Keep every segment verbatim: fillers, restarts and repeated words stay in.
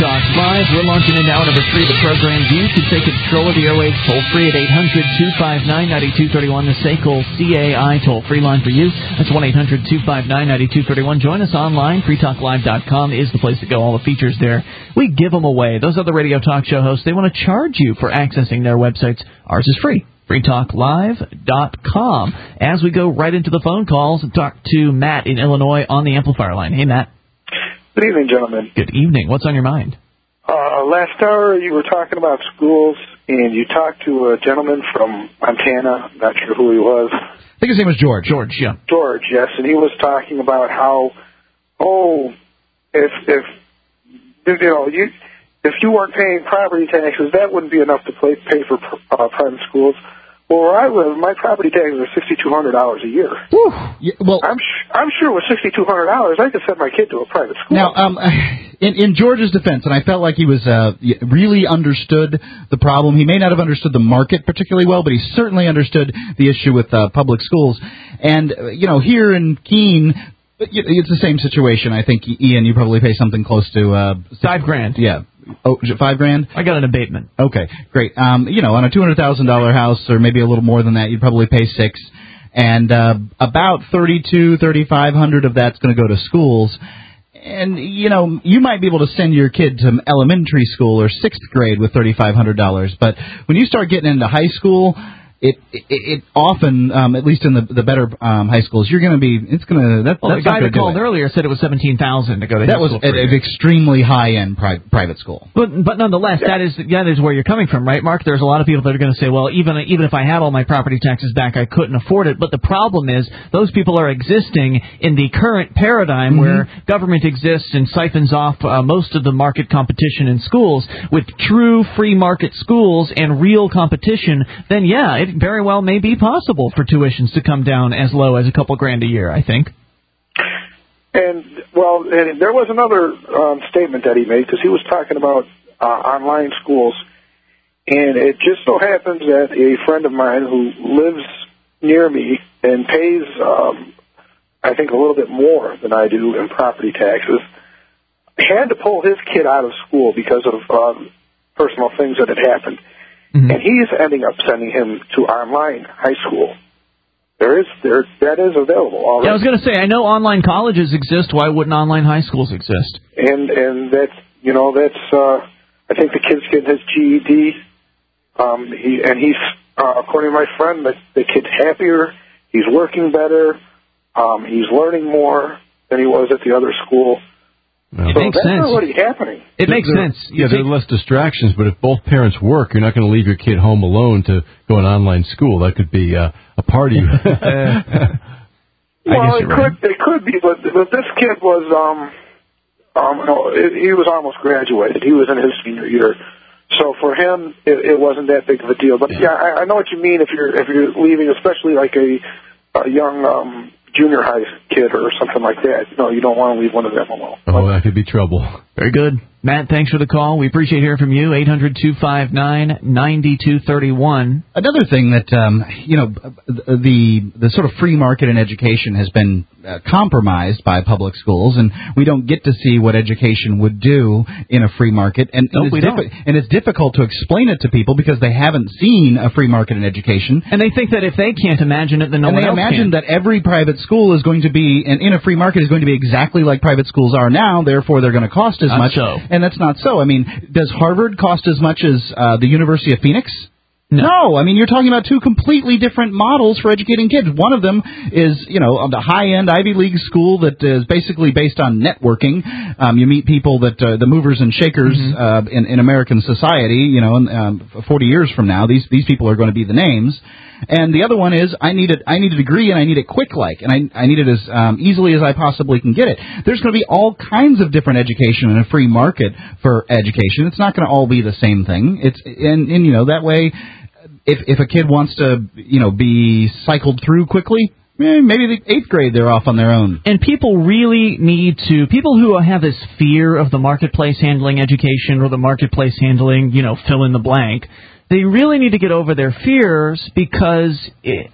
Talk Live. We're launching into hour number three of the program. You can take control of the airwaves toll-free at eight hundred two five nine nine two three one. The S A C L C A I toll-free line for you. That's one eight hundred two five nine nine two three one. Join us online. free talk live dot com is the place to go. All the features there. We give them away. Those other radio talk show hosts, they want to charge you for accessing their websites. Ours is free. free talk live dot com. As we go right into the phone calls and talk to Matt in Illinois on the amplifier line. Hey, Matt. Good evening, gentlemen. Good evening. What's on your mind? Uh, last hour you were talking about schools, and you talked to a gentleman from Montana. Not sure who he was. I think his name was George. George, yeah. George, yes, and he was talking about how, oh, if if you know you if you weren't paying property taxes, that wouldn't be enough to pay, pay for uh, private schools. Well, where I live, my property taxes are sixty-two hundred dollars a year. Whew. Yeah, well, I'm sh- I'm sure with sixty-two hundred dollars, I could send my kid to a private school. Now, um, in, in George's defense, and I felt like he was uh, really understood the problem. He may not have understood the market particularly well, but he certainly understood the issue with uh, public schools. And uh, you know, here in Keene, it's the same situation. I think, Ian, you probably pay something close to uh, five grand. Yeah. Oh, is it five grand? I got an abatement. Okay, great. Um, you know, on a two hundred thousand dollar house, or maybe a little more than that, you'd probably pay six, and uh, about thirty-two, thirty-five hundred of that's going to go to schools. And you know, you might be able to send your kid to elementary school or sixth grade with thirty-five hundred dollars, but when you start getting into high school, It, it it often, um, at least in the the better um, high schools, you're going to be, it's going to, that, well, that's the guy not that called it. earlier said it was seventeen thousand dollars to go to That his was school. an, an extremely high-end pri- private school. But but nonetheless, that is that is where you're coming from, right, Mark? There's a lot of people that are going to say, well, even even if I had all my property taxes back, I couldn't afford it. But the problem is those people are existing in the current paradigm mm-hmm. where government exists and siphons off uh, most of the market competition in schools. With true free market schools and real competition, then, yeah, it very well may be possible for tuitions to come down as low as a couple grand a year, I think. And, well, and there was another um, statement that he made, because he was talking about uh, online schools, and it just so happens that a friend of mine who lives near me and pays, um, I think, a little bit more than I do in property taxes, had to pull his kid out of school because of um, personal things that had happened. Mm-hmm. And he's ending up sending him to online high school. There is there that is available already. Yeah, I was going to say, I know online colleges exist. Why wouldn't online high schools exist? And and that's you know that's uh, I think the kid's getting his G E D. Um, he and he's uh, according to my friend, the, the kid's happier. He's working better. Um, he's learning more than he was at the other school. Well, so it makes that's sense. already happening. It makes there, sense. Yeah, there are less distractions, but if both parents work, you're not going to leave your kid home alone to go to online school. That could be uh, a party. Well, it could it could be, but, but this kid was um um no, it, he was almost graduated. He was in his senior year, so for him it, it wasn't that big of a deal. But yeah, I, I know what you mean if you're if you're leaving, especially like a, a young um junior high kid or something like that. No, you don't want to leave one of them alone. Oh, that could be trouble. Very good. Matt, thanks for the call. We appreciate hearing from you. eight hundred two five nine nine two three one. Another thing that, um, you know, the the sort of free market in education has been uh, compromised by public schools, and we don't get to see what education would do in a free market. And, nope, and, it's we diffi- don't. and it's difficult to explain it to people because they haven't seen a free market in education. And they think that if they can't imagine it, then no and one else else can. And they imagine that every private school is going to be, and in a free market, is going to be exactly like private schools are now, therefore they're going to cost as not much. So. And that's not so. I mean, does Harvard cost as much as uh, the University of Phoenix? No. no, I mean, you're talking about two completely different models for educating kids. One of them is, you know, the high-end Ivy League school that is basically based on networking. Um, you meet people that, uh, the movers and shakers mm-hmm. uh, in, in American society, you know, um, forty years from now, these these people are going to be the names. And the other one is, I need a, I need a degree, and I need it quick-like, and I, I need it as um, easily as I possibly can get it. There's going to be all kinds of different education in a free market for education. It's not going to all be the same thing. It's and, and you know, that way, if if a kid wants to, you know, be cycled through quickly, eh, maybe the eighth grade they're off on their own. And people really need to, people who have this fear of the marketplace handling education or the marketplace handling, you know, fill in the blank, they really need to get over their fears because it,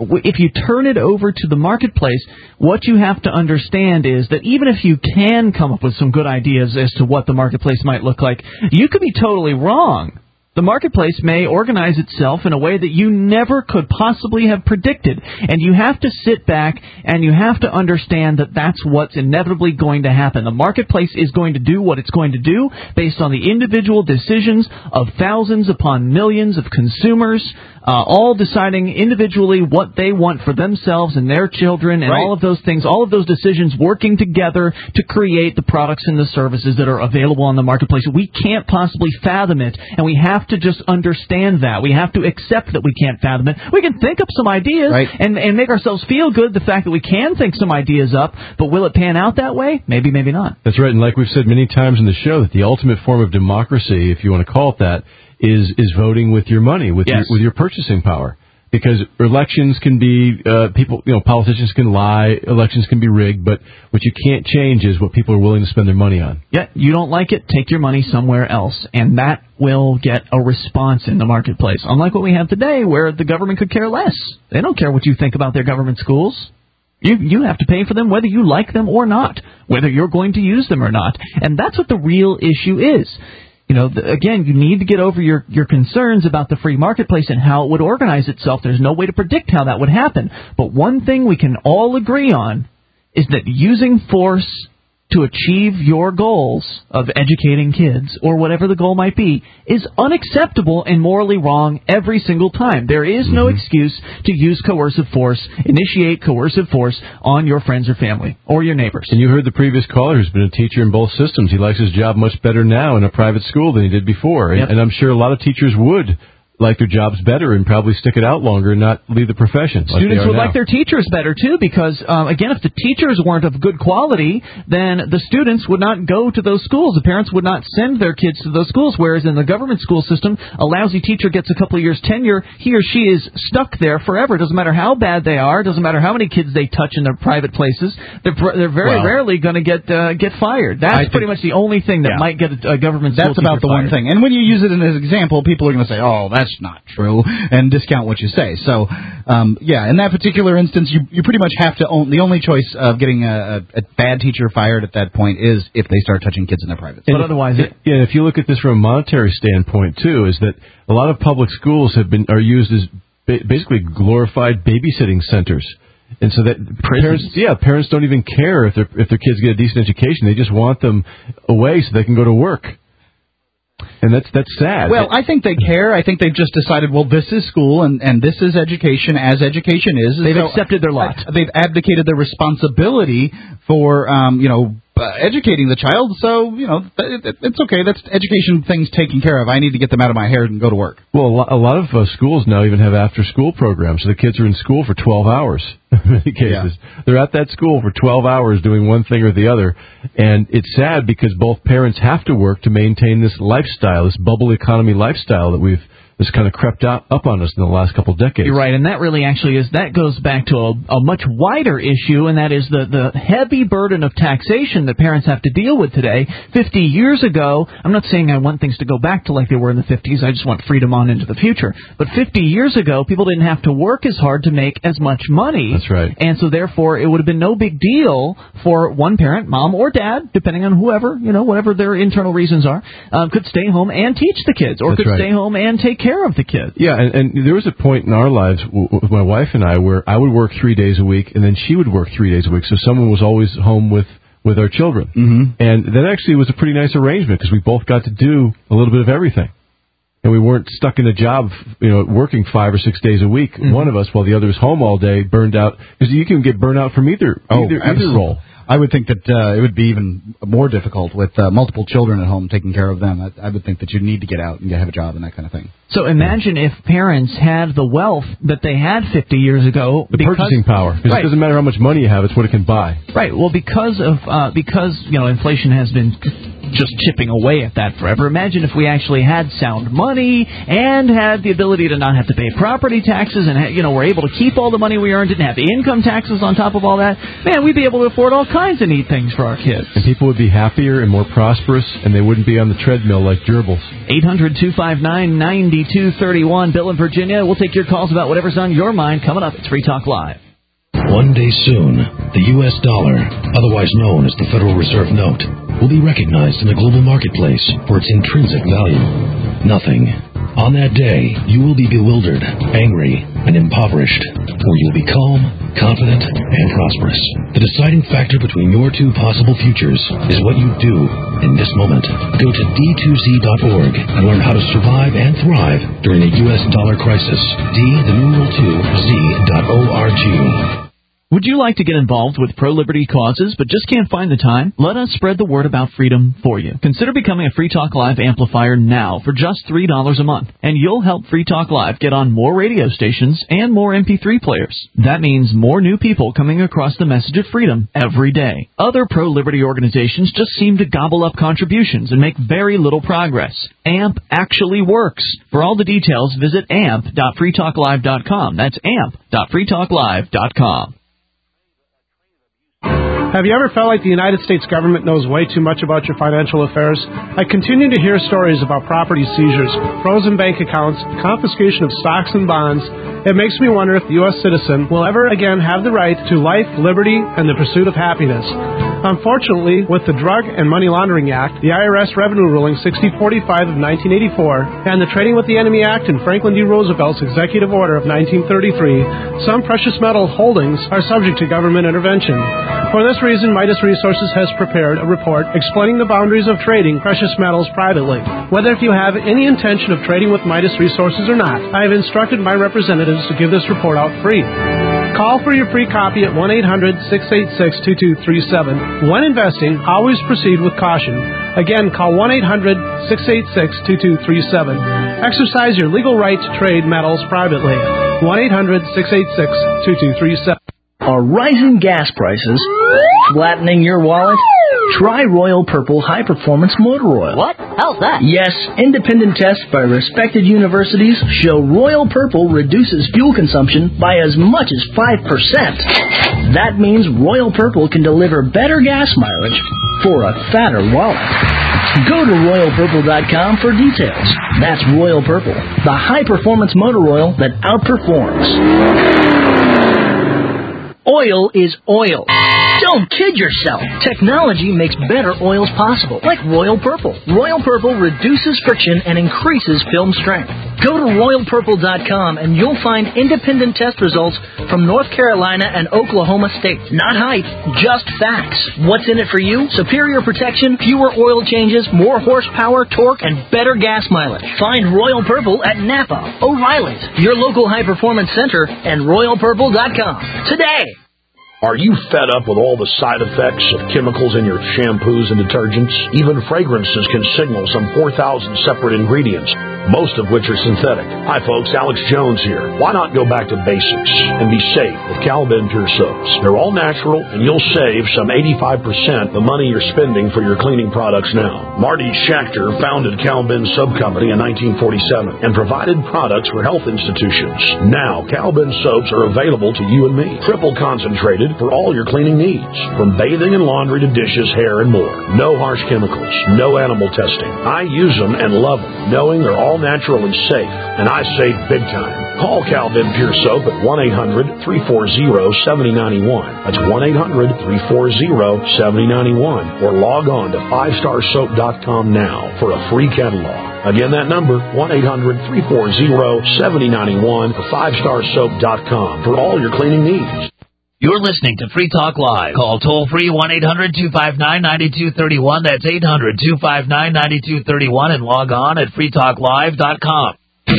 if you turn it over to the marketplace, what you have to understand is that even if you can come up with some good ideas as to what the marketplace might look like, you could be totally wrong. The marketplace may organize itself in a way that you never could possibly have predicted. And you have to sit back and you have to understand that that's what's inevitably going to happen. The marketplace is going to do what it's going to do based on the individual decisions of thousands upon millions of consumers, uh, all deciding individually what they want for themselves and their children and right. all of those things, all of those decisions working together to create the products and the services that are available on the marketplace. We can't possibly fathom it, and we have to just understand that. We have to accept that we can't fathom it. We can think up some ideas right. and, and make ourselves feel good, the fact that we can think some ideas up, but will it pan out that way? Maybe, maybe not. That's right, and like we've said many times in the show, that the ultimate form of democracy, if you want to call it that, is is voting with your money, with yes. your, with your purchasing power. Because elections can be, uh, people, you know, politicians can lie, elections can be rigged, but what you can't change is what people are willing to spend their money on. Yeah, you don't like it, take your money somewhere else, and that will get a response in the marketplace. Unlike what we have today, where the government could care less. They don't care what you think about their government schools. You you have to pay for them whether you like them or not, whether you're going to use them or not. And that's what the real issue is. You know, the, again, you need to get over your, your concerns about the free marketplace and how it would organize itself. There's no way to predict how that would happen. But one thing we can all agree on is that using force to achieve your goals of educating kids, or whatever the goal might be, is unacceptable and morally wrong every single time. There is no Mm-hmm. excuse to use coercive force, initiate coercive force on your friends or family or your neighbors. And you heard the previous caller who's been a teacher in both systems. He likes his job much better now in a private school than he did before. Yep. And, and I'm sure a lot of teachers would like their jobs better and probably stick it out longer and not leave the profession. Like Students would now. like their teachers better, too, because, um, again, if the teachers weren't of good quality, then the students would not go to those schools. The parents would not send their kids to those schools, whereas in the government school system, a lousy teacher gets a couple of years tenure, he or she is stuck there forever. It doesn't matter how bad they are. It doesn't matter how many kids they touch in their private places. They're, they're very well, rarely going to get uh, get fired. That's I pretty think, much the only thing that yeah. might get a, a government school That's about teacher the fired. one thing. And when you use it in as an example, people are going to say, oh, that's not true, and discount what you say. So, um, yeah, in that particular instance, you you pretty much have to own, the only choice of getting a, a, a bad teacher fired at that point is if they start touching kids in their private. But otherwise, it, yeah, if you look at this from a monetary standpoint, too, is that a lot of public schools have been are used as ba- basically glorified babysitting centers. And so that parents, yeah, parents don't even care if their if their kids get a decent education. They just want them away so they can go to work. And that's that's sad. Well, I think they care. I think they've just decided, well, this is school and, and this is education as education is. They've so accepted their lot. They've abdicated their responsibility for, um, you know, uh, educating the child. So, you know, it, it, it's okay. That's education things taken care of. I need to get them out of my hair and go to work. Well, a lot, a lot of uh, schools now even have after-school programs. So the kids are in school for twelve hours in many cases. Yeah. They're at that school for twelve hours doing one thing or the other. And it's sad because both parents have to work to maintain this lifestyle, this bubble economy lifestyle that we've that's kind of crept out, up on us in the last couple of decades. You're right, and that really actually is, that goes back to a, a much wider issue, and that is the, the heavy burden of taxation that parents have to deal with today. Fifty years ago, I'm not saying I want things to go back to like they were in the fifties, I just want freedom on into the future. But fifty years ago, people didn't have to work as hard to make as much money. That's right. And so therefore, it would have been no big deal for one parent, mom or dad, depending on whoever, you know, whatever their internal reasons are, um, could stay home and teach the kids, or That's could right. stay home and take care of the kids. Yeah, and, and there was a point in our lives w- with my wife and I where I would work three days a week, and then she would work three days a week, so someone was always home with, with our children. Mm-hmm. And that actually was a pretty nice arrangement because we both got to do a little bit of everything. And we weren't stuck in a job, you know, working five or six days a week, mm-hmm. one of us, while the other was home all day, burned out. Because you can get burned out from either, oh, either, either role. I would think that uh, it would be even more difficult with uh, multiple children at home taking care of them. I, I would think that you need to get out and have a job and that kind of thing. So imagine if parents had the wealth that they had fifty years ago. The because, purchasing power. Because right. it doesn't matter how much money you have, it's what it can buy. Right. Well, because of uh, because you know inflation has been just chipping away at that forever. Imagine if we actually had sound money and had the ability to not have to pay property taxes and, you know, we're able to keep all the money we earned, didn't have the income taxes on top of all that. Man, we'd be able to afford all kinds of neat things for our kids. And people would be happier and more prosperous, and they wouldn't be on the treadmill like gerbils. eight hundred two five nine nine two three one. Bill in Virginia. We'll take your calls about whatever's on your mind. Coming up, it's Free Talk Live. One day soon, the U S dollar, otherwise known as the Federal Reserve Note, will be recognized in the global marketplace for its intrinsic value. Nothing. On that day, you will be bewildered, angry, and impoverished, or you'll be calm, confident, and prosperous. The deciding factor between your two possible futures is what you do in this moment. Go to D two Z dot org and learn how to survive and thrive during a U S dollar crisis. D, the numeral two, Z dot O R G. Would you like to get involved with pro-liberty causes but just can't find the time? Let us spread the word about freedom for you. Consider becoming a Free Talk Live amplifier now for just three dollars a month, and you'll help Free Talk Live get on more radio stations and more M P three players. That means more new people coming across the message of freedom every day. Other pro-liberty organizations just seem to gobble up contributions and make very little progress. A M P actually works. For all the details, visit amp dot free talk live dot com. That's amp dot free talk live dot com. Have you ever felt like the United States government knows way too much about your financial affairs? I continue to hear stories about property seizures, frozen bank accounts, confiscation of stocks and bonds. It makes me wonder if the U S citizen will ever again have the right to life, liberty, and the pursuit of happiness. Unfortunately, with the Drug and Money Laundering Act, the I R S Revenue Ruling sixty forty-five of nineteen eighty-four, and the Trading with the Enemy Act and Franklin D. Roosevelt's Executive Order of nineteen thirty-three, some precious metal holdings are subject to government intervention. For this reason, Midas Resources has prepared a report explaining the boundaries of trading precious metals privately. Whether if you have any intention of trading with Midas Resources or not, I have instructed my representatives to give this report out free. Call for your free copy at one eight hundred six eight six two two three seven. When investing, always proceed with caution. Again, call one eight hundred six eight six two two three seven. Exercise your legal right to trade metals privately. one eight hundred six eight six two two three seven. Are rising gas prices flattening your wallet? Try Royal Purple High Performance Motor Oil. What? How's that? Yes, independent tests by respected universities show Royal Purple reduces fuel consumption by as much as five percent. That means Royal Purple can deliver better gas mileage for a fatter wallet. Go to royal purple dot com for details. That's Royal Purple, the high-performance motor oil that outperforms. Oil is oil. Don't kid yourself. Technology makes better oils possible, like Royal Purple. Royal Purple reduces friction and increases film strength. Go to royal purple dot com and you'll find independent test results from North Carolina and Oklahoma states. Not hype, just facts. What's in it for you? Superior protection, fewer oil changes, more horsepower, torque, and better gas mileage. Find Royal Purple at Napa, O'Reilly's, your local high-performance center, and royal purple dot com today. Are you fed up with all the side effects of chemicals in your shampoos and detergents? Even fragrances can signal some four thousand separate ingredients, most of which are synthetic. Hi folks, Alex Jones here. Why not go back to basics and be safe with Cal-Ben Pure Soaps? They're all natural and you'll save some eighty-five percent the money you're spending for your cleaning products now. Marty Schachter founded Cal-Ben Soap Company in nineteen forty-seven and provided products for health institutions. Now, Cal-Ben soaps are available to you and me. Triple concentrated for all your cleaning needs, from bathing and laundry to dishes, hair, and more. No harsh chemicals, no animal testing. I use them and love them, knowing they're all natural and safe, and I save big time. Call Cal-Ben Pure Soap at one eight hundred three four zero seven zero nine one. That's one eight hundred three four zero seven zero nine one, or log on to five star soap dot com now for a free catalog. Again, that number, one eight hundred three four zero seven zero nine one, or five star soap dot com for all your cleaning needs. You're listening to Free Talk Live. Call toll-free one eight hundred two five nine nine two three one. That's eight hundred two five nine nine two three one, and log on at free talk live dot com.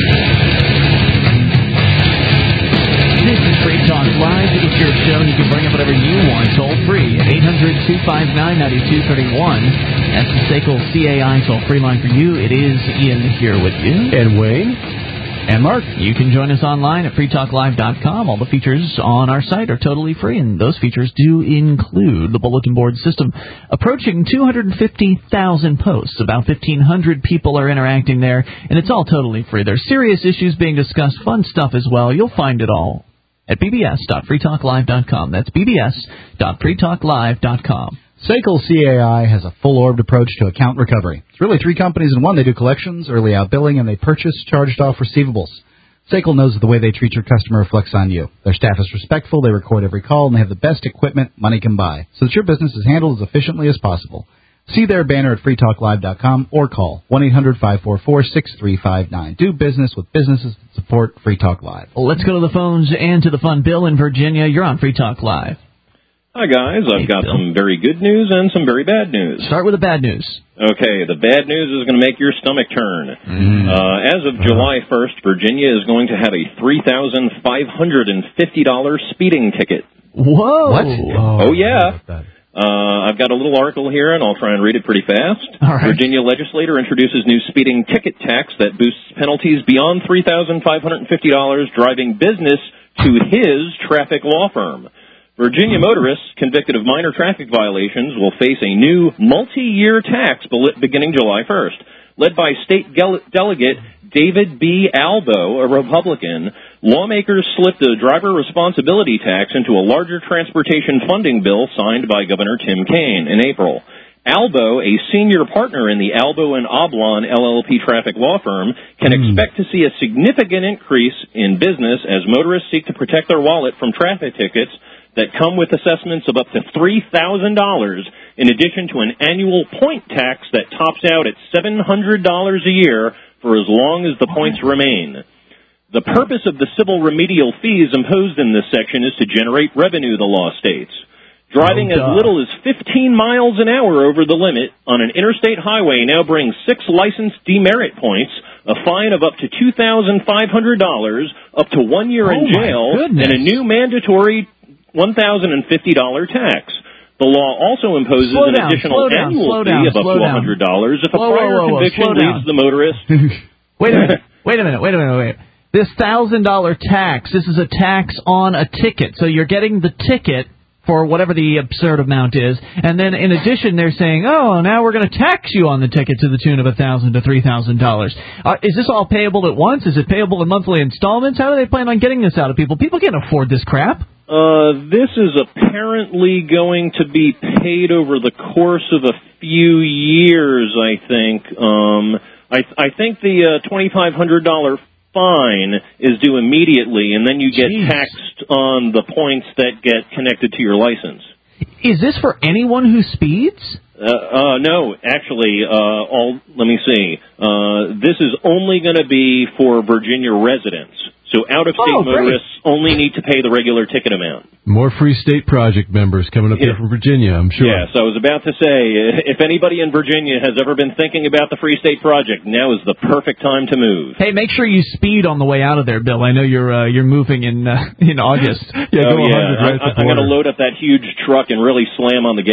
This is Free Talk Live. It's your show, and you can bring up whatever you want toll-free at eight hundred two five nine nine two three one. That's the S A C L C A I toll-free line for you. It is Ian here with you. And Wayne. And Mark, you can join us online at free talk live dot com. All the features on our site are totally free, and those features do include the bulletin board system. Approaching two hundred fifty thousand posts. About fifteen hundred people are interacting there, and it's all totally free. There's serious issues being discussed, fun stuff as well. You'll find it all at b b s dot free talk live dot com. That's b b s dot free talk live dot com. S A C L C A I has a full-orbed approach to account recovery. It's really three companies in one. They do collections, early outbilling, and they purchase charged-off receivables. S A C L knows that the way they treat your customer reflects on you. Their staff is respectful, they record every call, and they have the best equipment money can buy, so that your business is handled as efficiently as possible. See their banner at free talk live dot com or call one eight hundred five four four six three five nine. Do business with businesses that support Free Talk Live. Well, let's go to the phones and to the fun. Bill in Virginia, you're on Free Talk Live. Hi, guys. I've hey, got Bill. some very good news and some very bad news. Start with the bad news. Okay, the bad news is going to make your stomach turn. Mm. Uh, as of July first, Virginia is going to have a three thousand five hundred fifty dollars speeding ticket. Whoa. What? Oh, oh yeah. Uh, I've got a little article here, and I'll try and read it pretty fast. All right. Virginia legislator introduces new speeding ticket tax that boosts penalties beyond three thousand five hundred fifty dollars driving business to his traffic law firm. Virginia motorists convicted of minor traffic violations will face a new multi-year tax beginning July first. Led by state delegate David B. Albo, a Republican, lawmakers slipped a driver responsibility tax into a larger transportation funding bill signed by Governor Tim Kaine in April. Albo, a senior partner in the Albo and Oblon L L P traffic law firm, can mm. expect to see a significant increase in business as motorists seek to protect their wallet from traffic tickets that come with assessments of up to three thousand dollars, in addition to an annual point tax that tops out at seven hundred dollars a year for as long as the points remain. The purpose of the civil remedial fees imposed in this section is to generate revenue, the law states. Driving oh, as little as fifteen miles an hour over the limit on an interstate highway now brings six license demerit points, a fine of up to two thousand five hundred dollars, up to one year oh, in jail, and a new mandatory one thousand fifty dollars tax. The law also imposes slow an down, additional down, annual fee down, of up to one hundred dollars if a whoa, prior whoa, whoa, conviction whoa, leaves the motorist. wait a minute, wait a minute, wait a minute, wait. This one thousand dollars tax, this is a tax on a ticket. So you're getting the ticket for whatever the absurd amount is, and then in addition they're saying, oh, now we're going to tax you on the ticket to the tune of one thousand dollars to three thousand dollars. Uh, is this all payable at once? Is it payable in monthly installments? How do they plan on getting this out of people? People can't afford this crap. Uh, this is apparently going to be paid over the course of a few years, I think. Um, I, I think the uh, twenty-five hundred dollars fine is due immediately, and then you get Jeez. taxed on the points that get connected to your license. Is this for anyone who speeds? Uh, uh, no, actually, uh, all, let me see. Uh, this is only going to be for Virginia residents. So out-of-state oh, motorists only need to pay the regular ticket amount. More Free State Project members coming up Yeah. here from Virginia, I'm sure. Yes, I was about to say, if anybody in Virginia has ever been thinking about the Free State Project, now is the perfect time to move. Hey, make sure you speed on the way out of there, Bill. I know you're uh, you're moving in uh, in August. yeah, oh, go yeah. right I, I'm going to load up that huge truck and really slam on the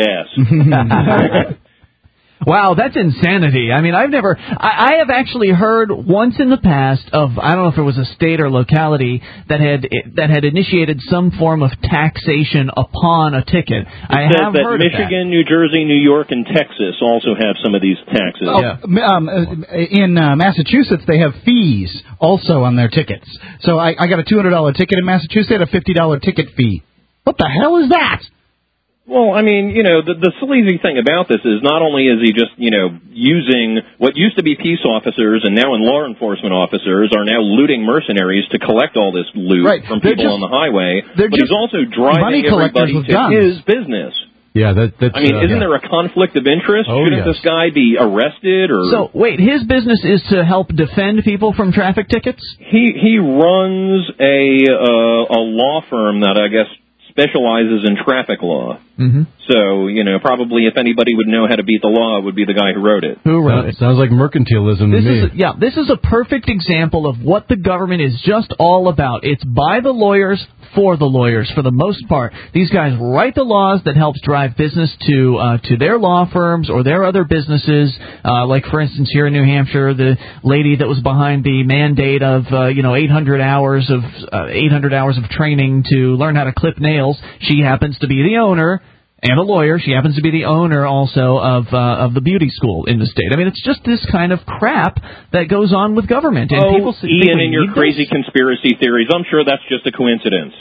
gas. Wow, that's insanity. I mean, I've never, I, I have actually heard once in the past of, I don't know if it was a state or locality that had that had initiated some form of taxation upon a ticket. It I says have that heard Michigan, of that. New Jersey, New York, and Texas also have some of these taxes. Oh, yeah. um, in uh, Massachusetts, they have fees also on their tickets. So I, I got a two hundred dollars ticket in Massachusetts, they had a fifty dollars ticket fee. What the hell is that? Well, I mean, you know, the, the sleazy thing about this is not only is he just, you know, using what used to be peace officers and now in law enforcement officers are now looting mercenaries to collect all this loot right. from they're people just, on the highway, but he's also driving everybody to guns. his business. Yeah, that, that's... I mean, uh, isn't yeah. there a conflict of interest? Oh, Shouldn't yes. this guy be arrested or... So, wait, his business is to help defend people from traffic tickets? He he runs a uh, a law firm that I guess specializes in traffic law. Mm-hmm. So, you know, probably if anybody would know how to beat the law, it would be the guy who wrote it. Who wrote Sounds, it? sounds like mercantilism This to me. is a, yeah, this is a perfect example of what the government is just all about. It's by the lawyers, for the lawyers for the most part. These guys write the laws that helps drive business to uh, to their law firms or their other businesses. Uh, like, for instance, here in New Hampshire, the lady that was behind the mandate of uh, you know eight hundred hours of uh, eight hundred hours of training to learn how to clip nails. She happens to be the owner. And a lawyer. She happens to be the owner also of uh, of the beauty school in the state. I mean, it's just this kind of crap that goes on with government. And oh, people think Ian, we and your need crazy this. conspiracy theories. I'm sure that's just a coincidence.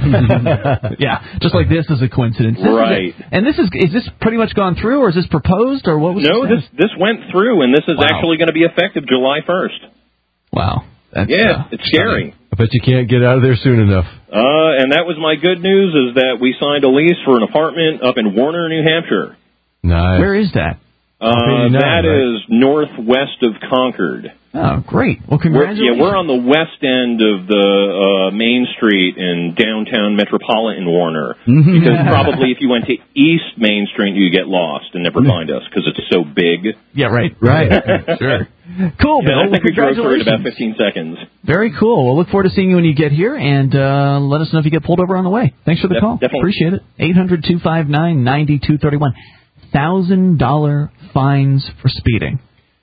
Yeah, just like this is a coincidence. This right. Is and this is is this pretty much gone through, or is this proposed, or what was No, this this went through, and this is wow. actually going to be effective July first. Wow. That's, yeah, uh, it's scary. I bet you can't get out of there soon enough. Uh, and that was my good news, is that we signed a lease for an apartment up in Warner, New Hampshire. Nice. Where is that? Uh, that right? is northwest of Concord. Oh, great. Well, congratulations. We're, yeah, we're on the west end of the uh, Main Street in downtown metropolitan Warner. Because probably if you went to East Main Street, you get lost and never find us because it's so big. Yeah, right. Right. Sure. Cool, Yeah, Bill. I think well, we drove through it in congratulations. about fifteen seconds. Very cool. We'll look forward to seeing you when you get here, and uh, let us know if you get pulled over on the way. Thanks for the Def- call. definitely. Appreciate it. eight hundred two five nine nine two three one. one thousand dollars fines for speeding.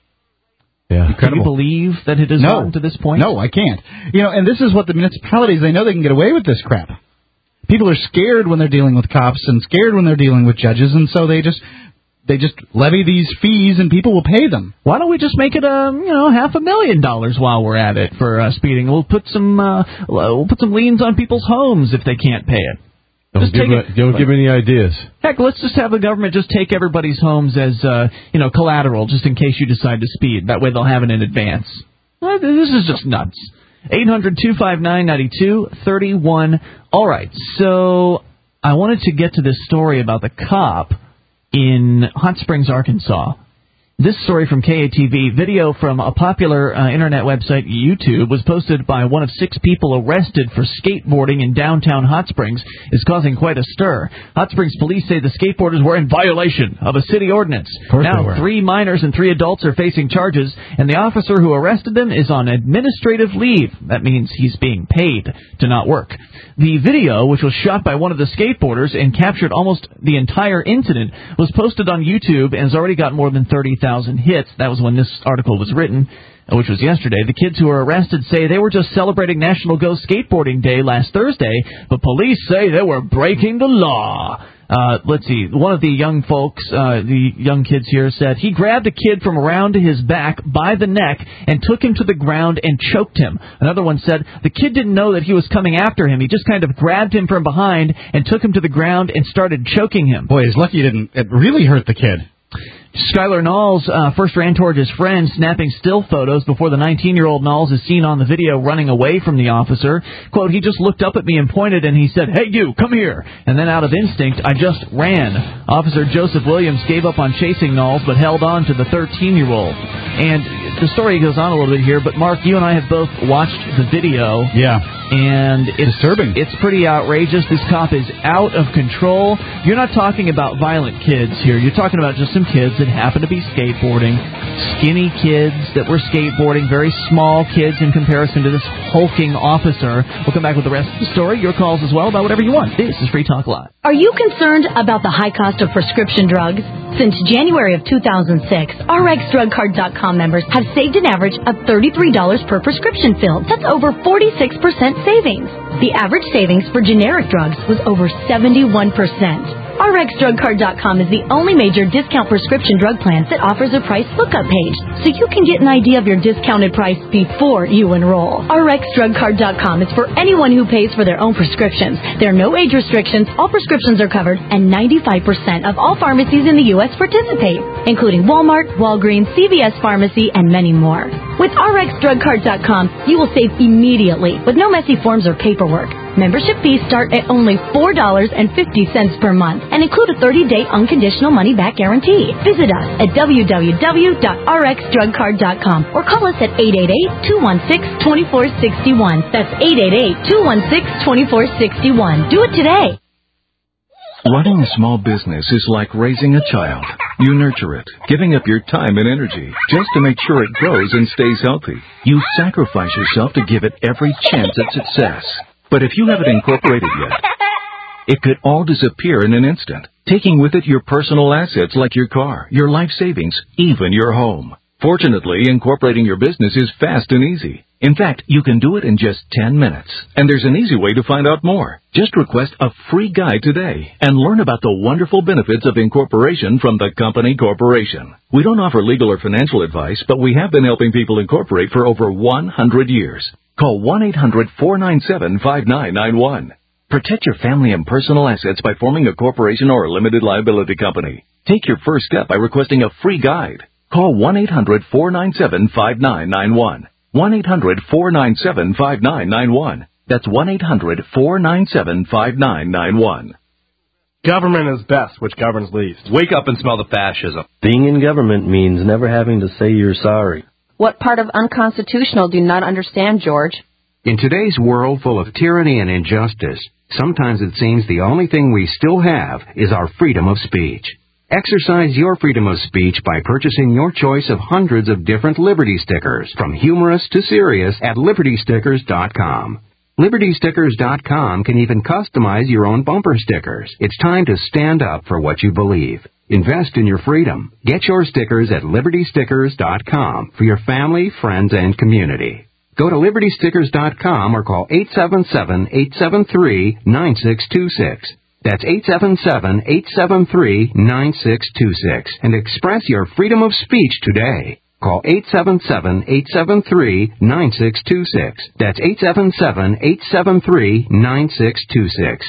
Yeah. Can you believe that it has No. gotten to this point? No, I can't. You know, and this is what the municipalities, they know they can get away with this crap. People are scared when they're dealing with cops and scared when they're dealing with judges, and so they just they just levy these fees and people will pay them. Why don't we just make it a you know half a million dollars while we're at it for uh, speeding? We'll put some uh, we'll put some liens on people's homes if they can't pay it. Don't Just give, take me, it- don't give me any ideas. Heck, let's just have the government just take everybody's homes as, uh, you know, collateral, just in case you decide to speed. That way they'll have it in advance. Well, this is just nuts. eight hundred two five nine nine two three one. All right, so I wanted to get to this story about the cop in Hot Springs, Arkansas. This story from K A T V, video from a popular uh, internet website, YouTube, was posted by one of six people arrested for skateboarding in downtown Hot Springs, is causing quite a stir. Hot Springs police say the skateboarders were in violation of a city ordinance. Now, three minors and three adults are facing charges, and the officer who arrested them is on administrative leave. That means he's being paid to not work. The video, which was shot by one of the skateboarders and captured almost the entire incident, was posted on YouTube and has already got more than thirty thousand hits. That was when this article was written, which was yesterday. The kids who were arrested say they were just celebrating National Go Skateboarding Day last Thursday, but police say they were breaking the law. Uh, let's see. One of the young folks, uh, the young kids here, said he grabbed a kid from around his back by the neck and took him to the ground and choked him. Another one said the kid didn't know that he was coming after him. He just kind of grabbed him from behind and took him to the ground and started choking him. Boy, he's lucky it didn't. It really hurt the kid. Skylar Knowles uh, first ran toward his friend, snapping still photos before the nineteen-year-old Knowles is seen on the video running away from the officer. Quote, he just looked up at me and pointed, and he said, "Hey, you, come here." And then out of instinct, I just ran. Officer Joseph Williams gave up on chasing Knowles, but held on to the thirteen-year-old. And the story goes on a little bit here, but Mark, you and I have both watched the video. Yeah. And it's disturbing. It's pretty outrageous. This cop is out of control. You're not talking about violent kids here. You're talking about just some kids that happen to be skateboarding, skinny kids that were skateboarding, very small kids in comparison to this hulking officer. We'll come back with the rest of the story. Your calls as well about whatever you want. This is Free Talk Live. Are you concerned about the high cost of prescription drugs? Since January of two thousand six, R X Drug Card dot com members have saved an average of thirty-three dollars per prescription fill. That's over forty-six percent savings. The average savings for generic drugs was over seventy-one percent. R X Drug Card dot com is the only major discount prescription drug plan that offers a price lookup page, so you can get an idea of your discounted price before you enroll. R X Drug Card dot com is for anyone who pays for their own prescriptions. There are no age restrictions, all prescriptions are covered, and ninety-five percent of all pharmacies in the U S participate, including Walmart, Walgreens, C V S Pharmacy, and many more. With R X Drug Card dot com, you will save immediately with no messy forms or paperwork. Membership fees start at only four dollars and fifty cents per month and include a thirty-day unconditional money-back guarantee. Visit us at w w w dot r x drug card dot com or call us at eight eight eight, two one six, two four six one. That's eight eight eight, two one six, two four six one. Do it today. Running a small business is like raising a child. You nurture it, giving up your time and energy just to make sure it grows and stays healthy. You sacrifice yourself to give it every chance at success. But if you haven't incorporated yet, it could all disappear in an instant, taking with it your personal assets like your car, your life savings, even your home. Fortunately, incorporating your business is fast and easy. In fact, you can do it in just ten minutes. And there's an easy way to find out more. Just request a free guide today and learn about the wonderful benefits of incorporation from the company corporation. We don't offer legal or financial advice, but we have been helping people incorporate for over one hundred years. Call one eight hundred four nine seven five nine nine one. Protect your family and personal assets by forming a corporation or a limited liability company. Take your first step by requesting a free guide. Call one eight hundred four nine seven five nine nine one. one eight hundred four nine seven five nine nine one. That's one eight hundred four nine seven five nine nine one. Government is best, which governs least. Wake up and smell the fascism. Being in government means never having to say you're sorry. What part of unconstitutional do you not understand, George? In today's world full of tyranny and injustice, sometimes it seems the only thing we still have is our freedom of speech. Exercise your freedom of speech by purchasing your choice of hundreds of different Liberty stickers, from humorous to serious, at Liberty Stickers dot com. Liberty Stickers dot com can even customize your own bumper stickers. It's time to stand up for what you believe. Invest in your freedom. Get your stickers at Liberty Stickers dot com for your family, friends, and community. Go to Liberty Stickers dot com or call eight seven seven, eight seven three, nine six two six. That's eight seven seven, eight seven three, nine six two six and express your freedom of speech today. Call eight seven seven, eight seven three, nine six two six. That's eight seven seven, eight seven three, nine six two six.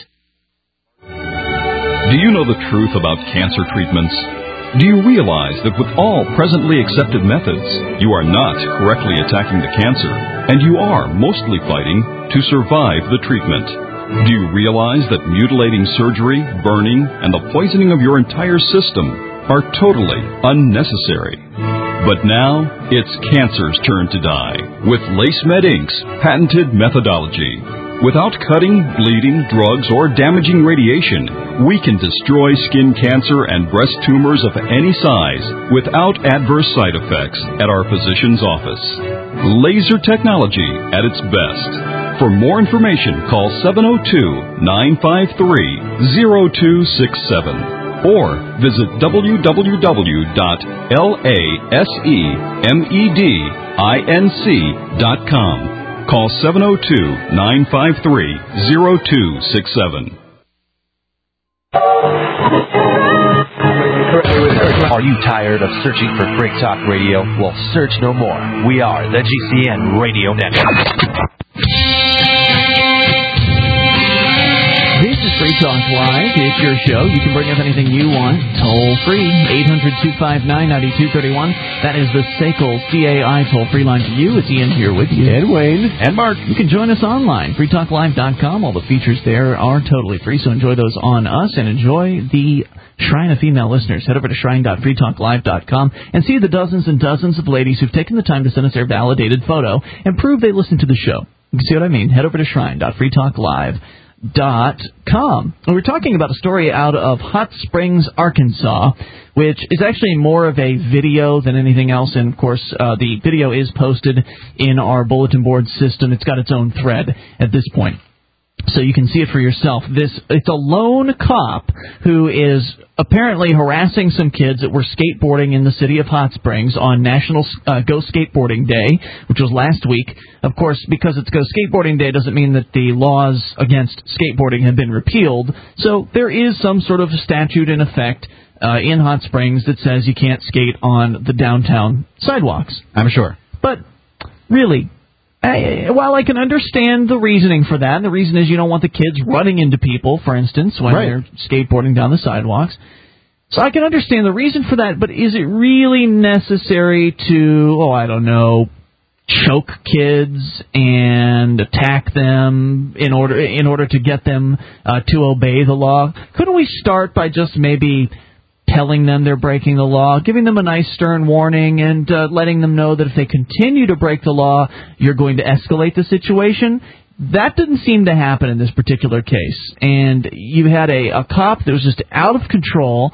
Do you know the truth about cancer treatments? Do you realize that with all presently accepted methods, you are not correctly attacking the cancer, and you are mostly fighting to survive the treatment? Do you realize that mutilating surgery, burning, and the poisoning of your entire system are totally unnecessary? But now, it's cancer's turn to die with LaceMed Incorporated's patented methodology. Without cutting, bleeding, drugs, or damaging radiation, we can destroy skin cancer and breast tumors of any size without adverse side effects at our physician's office. Laser technology at its best. For more information, call seven oh two, nine five three, oh two six seven or visit w w w dot lasemedinc dot com. Call seven oh two, nine five three, oh two six seven. Are you tired of searching for Freak Talk Radio? Well, search no more. We are the G C N Radio Network. This is Free Talk Live. It's your show. You can bring up anything you want. Toll free. eight hundred, two five nine, nine two three one. That is the S A C L C A I toll-free line for you. It's Ian here with you. And Wayne. And Mark. You can join us online. free talk live dot com. All the features there are totally free, so enjoy those on us and enjoy the Shrine of Female Listeners. Head over to shrine dot free talk live dot com and see the dozens and dozens of ladies who've taken the time to send us their validated photo and prove they listen to the show. You can see what I mean. Head over to shrine dot free talk live dot com. We're talking about a story out of Hot Springs, Arkansas, which is actually more of a video than anything else. And, of course, uh, the video is posted in our bulletin board system. It's got its own thread at this point, so you can see it for yourself. This it's a lone cop who is apparently harassing some kids that were skateboarding in the city of Hot Springs on National uh, Go Skateboarding Day, which was last week. Of course, because it's Go Skateboarding Day doesn't mean that the laws against skateboarding have been repealed. So there is some sort of statute in effect uh, in Hot Springs that says you can't skate on the downtown sidewalks. I'm sure. But really, I, while I can understand the reasoning for that, and the reason is you don't want the kids running into people, for instance, when right. they're skateboarding down the sidewalks. So I can understand the reason for that, but is it really necessary to, oh, I don't know, choke kids and attack them in order in order to get them uh, to obey the law? Couldn't we start by just maybe telling them they're breaking the law, giving them a nice stern warning, and uh, letting them know that if they continue to break the law, you're going to escalate the situation? That didn't seem to happen in this particular case. And you had a, a cop that was just out of control,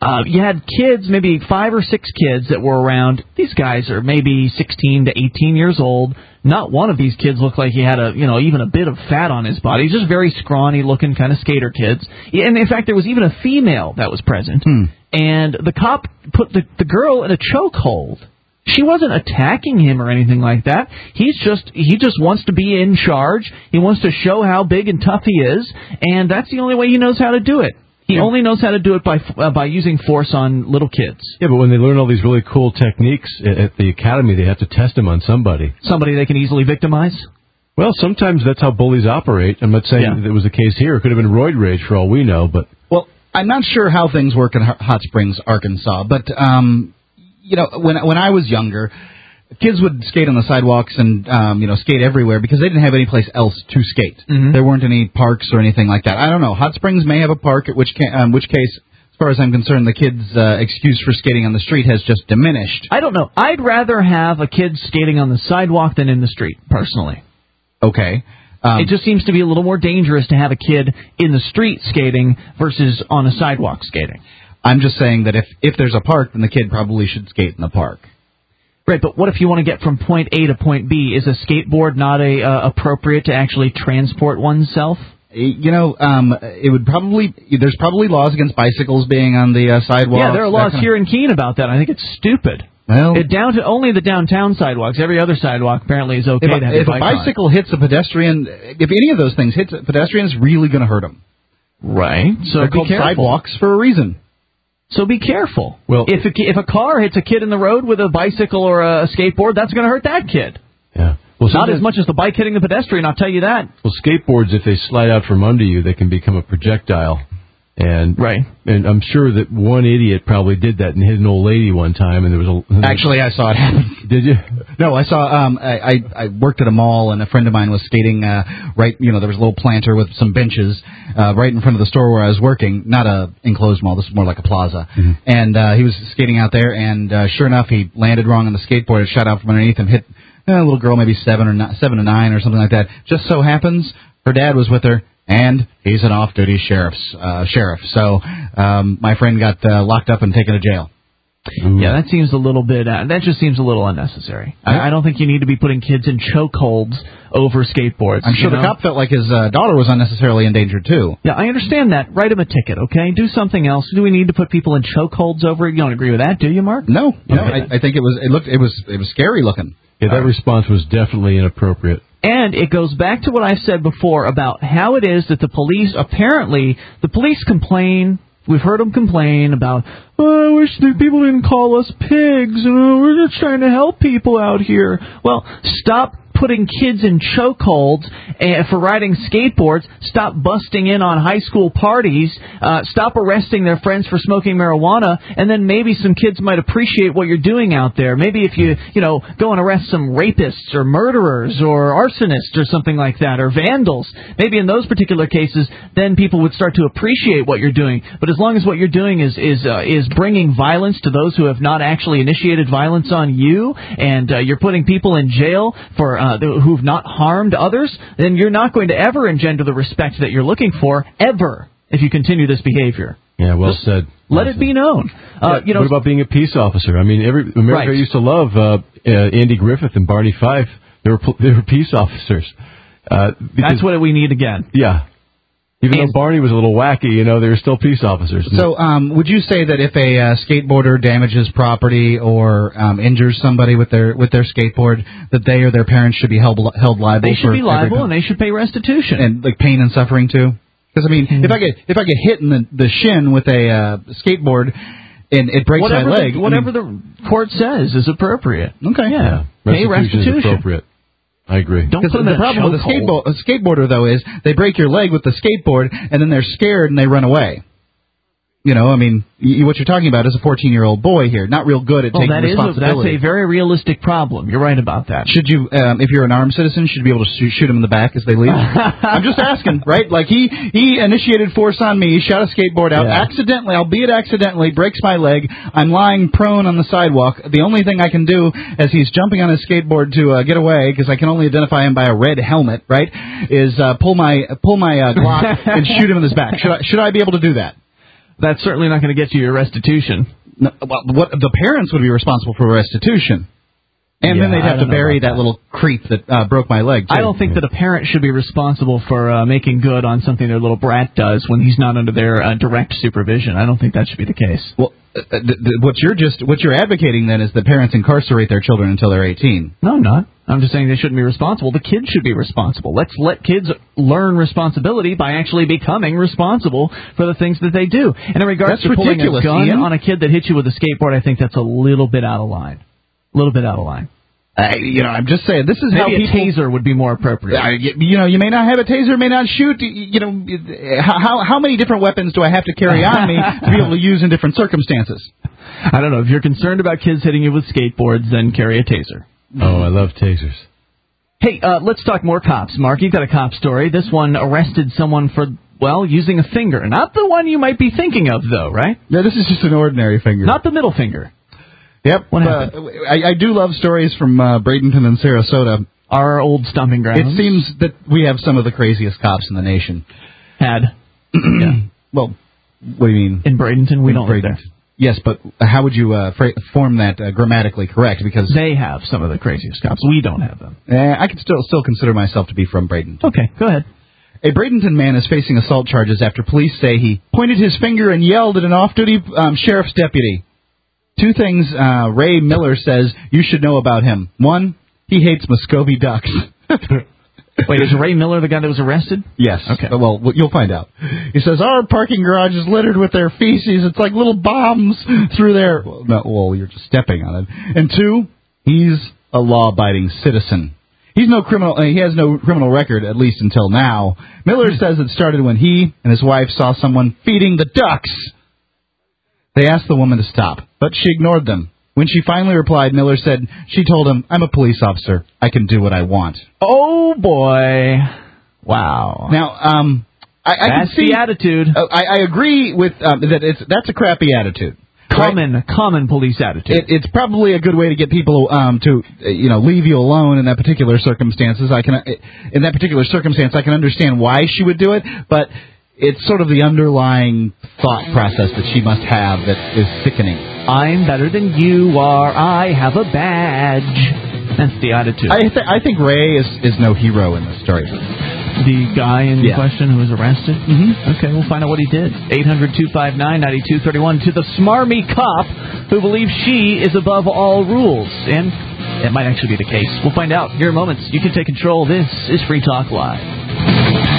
Uh, you had kids, maybe five or six kids that were around. These guys are maybe sixteen to eighteen years old. Not one of these kids looked like he had a, you know, even a bit of fat on his body. He's just very scrawny looking kind of skater kids. And in fact, there was even a female that was present. Hmm. And the cop put the, the girl in a chokehold. She wasn't attacking him or anything like that. He's just, he just wants to be in charge. He wants to show how big and tough he is. And that's the only way he knows how to do it. He yeah. only knows how to do it by uh, by using force on little kids. Yeah, but when they learn all these really cool techniques at the academy, they have to test them on somebody. Somebody they can easily victimize? Well, sometimes that's how bullies operate. I'm not saying yeah. that was the case here. It could have been roid rage for all we know. But well, I'm not sure how things work in Hot Springs, Arkansas. But, um, you know, when when I was younger, kids would skate on the sidewalks and, um, you know, skate everywhere because they didn't have any place else to skate. Mm-hmm. There weren't any parks or anything like that. I don't know. Hot Springs may have a park, at which, ca- um, which case, as far as I'm concerned, the kids' uh, excuse for skating on the street has just diminished. I don't know. I'd rather have a kid skating on the sidewalk than in the street, personally. Okay. Um, it just seems to be a little more dangerous to have a kid in the street skating versus on a sidewalk skating. I'm just saying that if, if there's a park, then the kid probably should skate in the park. Right, but what if you want to get from point A to point B? Is a skateboard not a uh, appropriate to actually transport oneself? You know, um, it would probably there's probably laws against bicycles being on the uh, sidewalk. Yeah, there are laws here in Keene about that. I think it's stupid. Well, it down to only the downtown sidewalks. Every other sidewalk apparently is okay if a, to have if a, bike a bicycle on. hits a pedestrian, if any of those things hits a pedestrian, it's really going to hurt them. Right. So They're be called careful. sidewalks for a reason. So be careful. Well, if a, if a car hits a kid in the road with a bicycle or a skateboard, that's going to hurt that kid. Yeah. Well, not as much as the bike hitting the pedestrian, I'll tell you that. Well, skateboards, if they slide out from under you, they can become a projectile. And right. And I'm sure that one idiot probably did that and hit an old lady one time, and there was a... Actually, I saw it happen. Did you? No, I saw... Um, I, I, I worked at a mall, and a friend of mine was skating uh, right... You know, there was a little planter with some benches uh, right in front of the store where I was working. Not a enclosed mall. This was more like a plaza. Mm-hmm. And uh, he was skating out there, and uh, sure enough, he landed wrong on the skateboard. It shot out from underneath him, hit uh, a little girl, maybe seven or not, seven to nine or something like that. Just so happens, her dad was with her. And he's an off-duty sheriff's uh, sheriff. So um, my friend got uh, locked up and taken to jail. Ooh. Yeah, that seems a little bit. Uh, that just seems a little unnecessary. I, I don't think you need to be putting kids in chokeholds over skateboards. I'm sure the know? cop felt like his uh, daughter was unnecessarily endangered too. Yeah, I understand that. Write him a ticket, okay? Do something else. Do we need to put people in chokeholds over it? You don't agree with that, do you, Mark? No, okay. no. I, I think it was. It looked. It was. It was scary looking. Yeah, that uh, response was definitely inappropriate. And it goes back to what I said before about how it is that the police, apparently, the police complain, we've heard them complain about, oh, I wish the people didn't call us pigs, you know, we're just trying to help people out here. Well, stop putting kids in chokeholds uh, for riding skateboards, stop busting in on high school parties, uh, stop arresting their friends for smoking marijuana, and then maybe some kids might appreciate what you're doing out there. Maybe if you, you know, go and arrest some rapists or murderers or arsonists or something like that, or vandals, maybe in those particular cases, then people would start to appreciate what you're doing. But as long as what you're doing is is uh, is bringing violence to those who have not actually initiated violence on you, and uh, you're putting people in jail for uh, who've not harmed others, then you're not going to ever engender the respect that you're looking for, ever, if you continue this behavior. Yeah, well Just said. Let well it said. be known. Uh, yeah, you know, what about being a peace officer? I mean, every America right. used to love uh, uh, Andy Griffith and Barney Fife. They were they were peace officers. Uh, because, That's what we need again. Yeah. Even and, though Barney was a little wacky, you know, they were still peace officers. So, um, would you say that if a uh, skateboarder damages property or um, injures somebody with their with their skateboard, that they or their parents should be held held liable? They should for be liable, every, and they should pay restitution and like pain and suffering too. Because I mean, mm-hmm. if I get if I get hit in the, the shin with a uh, skateboard and it breaks whatever my leg, the, whatever I mean, the court says is appropriate. Okay, yeah, yeah. Pay restitution. Is appropriate. I agree. Don't put them the in problem with a, skateboard, a skateboarder, though, is they break your leg with the skateboard, and then they're scared and they run away. You know, I mean, you, what you're talking about is a fourteen-year-old boy here, not real good at well, taking that responsibility. Is a, that's a very realistic problem. You're right about that. Should you, um, if you're an armed citizen, should you be able to shoot, shoot him in the back as they leave? I'm just asking, right? Like, he, he initiated force on me, he shot a skateboard out, yeah. accidentally, albeit accidentally, breaks my leg, I'm lying prone on the sidewalk. The only thing I can do as he's jumping on his skateboard to uh, get away, because I can only identify him by a red helmet, right, is uh, pull my pull my uh, Glock and shoot him in his back. Should I, should I be able to do that? That's certainly not going to get you your restitution. No, well, what the parents would be responsible for restitution. And Yeah, then they'd I have to don't know bury about that little creep that uh, broke my leg, too. I don't think that a parent should be responsible for uh, making good on something their little brat does when he's not under their uh, direct supervision. I don't think that should be the case. Well, uh, th- th- what you're just what you're advocating then is that parents incarcerate their children until they're eighteen. No, I'm not. I'm just saying they shouldn't be responsible. The kids should be responsible. Let's let kids learn responsibility by actually becoming responsible for the things that they do. And in regards That's to pulling ridiculous, a gun Ian. on a kid that hit you with a skateboard, I think that's a little bit out of line. A little bit out of line. Uh, you know, I'm just saying, this is Maybe how a people... taser would be more appropriate. Uh, you, you know, you may not have a taser, may not shoot. You know, how how many different weapons do I have to carry on me to be able to use in different circumstances? I don't know. If you're concerned about kids hitting you with skateboards, then carry a taser. Oh, I love tasers. Hey, uh, let's talk more cops. Mark, you've got a cop story. This one arrested someone for, well, using a finger. Not the one you might be thinking of, though, right? Yeah, this is just an ordinary finger. Not the middle finger. Yep. What uh, happened? I, I do love stories from uh, Bradenton and Sarasota. Our old stomping grounds. It seems that we have some of the craziest cops in the nation. Had. Yeah. Well, what do you mean? In Bradenton, we in don't live Bradenton. there. Yes, but how would you uh, fra- form that uh, grammatically correct? Because they have some of the craziest cops. We don't have them. Eh, I can still still consider myself to be from Bradenton. Okay, go ahead. A Bradenton man is facing assault charges after police say he pointed his finger and yelled at an off-duty um, sheriff's deputy. Two things uh, Ray Miller says you should know about him. One, he hates Muscovy ducks. Wait, is Ray Miller the guy that was arrested? Yes. Okay. Well, you'll find out. He says, our parking garage is littered with their feces. It's like little bombs through there. Well, no, well, you're just stepping on it. And two, he's a law-abiding citizen. He's no criminal. Uh, he has no criminal record, at least until now. Miller says it started when he and his wife saw someone feeding the ducks. They asked the woman to stop, but she ignored them. When she finally replied, Miller said she told him, I'm a police officer. I can do what I want. Oh, boy. Wow. Now, um, I, I that's can see... the attitude. Uh, I, I agree with um, that it's that's a crappy attitude. Common, right? common police attitude. It, it's probably a good way to get people um, to, uh, you know, leave you alone in that particular circumstances. I can, in that particular circumstance, I can understand why she would do it, but it's sort of the underlying thought process that she must have that is sickening. I'm better than you are. I have a badge. That's the attitude. I, th- I think Ray is, is no hero in this story. The guy in yeah. question who was arrested? Mm-hmm. Okay, we'll find out what he did. eight hundred two five nine nine two three one to the smarmy cop who believes she is above all rules. And it might actually be the case. We'll find out here in moments. You can take control. This is Free Talk Live.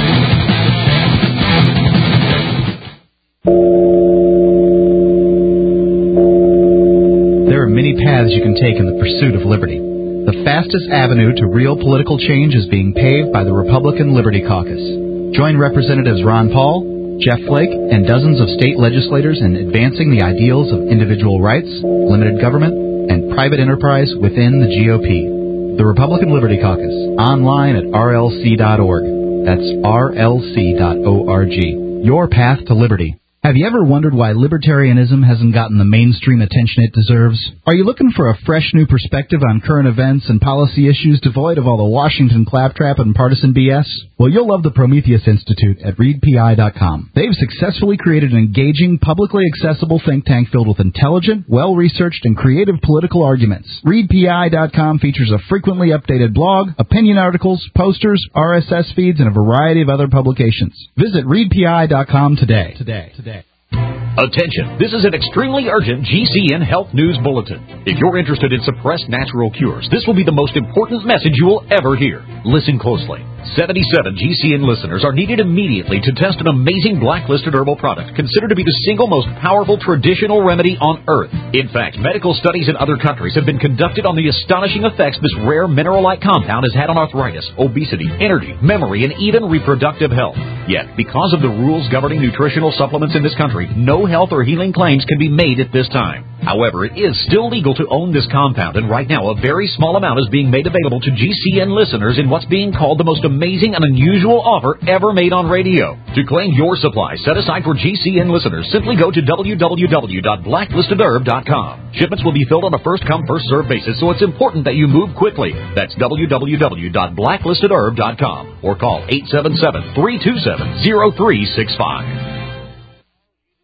There are many paths you can take in the pursuit of liberty. The fastest avenue to real political change is being paved by the Republican Liberty Caucus. Join Representatives Ron Paul, Jeff Flake, and dozens of state legislators in advancing the ideals of individual rights, limited government, and private enterprise within the G O P. The Republican Liberty Caucus, online at R L C dot org. That's R L C dot org. Your path to liberty. Have you ever wondered why libertarianism hasn't gotten the mainstream attention it deserves? Are you looking for a fresh new perspective on current events and policy issues devoid of all the Washington claptrap and partisan B S? Well, you'll love the Prometheus Institute at read P I dot com. They've successfully created an engaging, publicly accessible think tank filled with intelligent, well-researched, and creative political arguments. read P I dot com features a frequently updated blog, opinion articles, posters, R S S feeds, and a variety of other publications. Visit read P I dot com today. Today. Today. Attention, this is an extremely urgent G C N Health News Bulletin. If you're interested in suppressed natural cures, this will be the most important message you will ever hear. Listen closely. seventy-seven G C N listeners are needed immediately to test an amazing blacklisted herbal product considered to be the single most powerful traditional remedy on Earth. In fact, medical studies in other countries have been conducted on the astonishing effects this rare mineral-like compound has had on arthritis, obesity, energy, memory, and even reproductive health. Yet, because of the rules governing nutritional supplements in this country, no health or healing claims can be made at this time. However, it is still legal to own this compound, and right now a very small amount is being made available to G C N listeners in what's being called the most amazing and unusual offer ever made on radio. To claim your supply set aside for G C N listeners, simply go to w w w dot blacklisted herb dot com. Shipments will be filled on a first-come, first-served basis, so it's important that you move quickly. That's w w w dot blacklisted herb dot com or call eight seven seven, three two seven, zero three six five.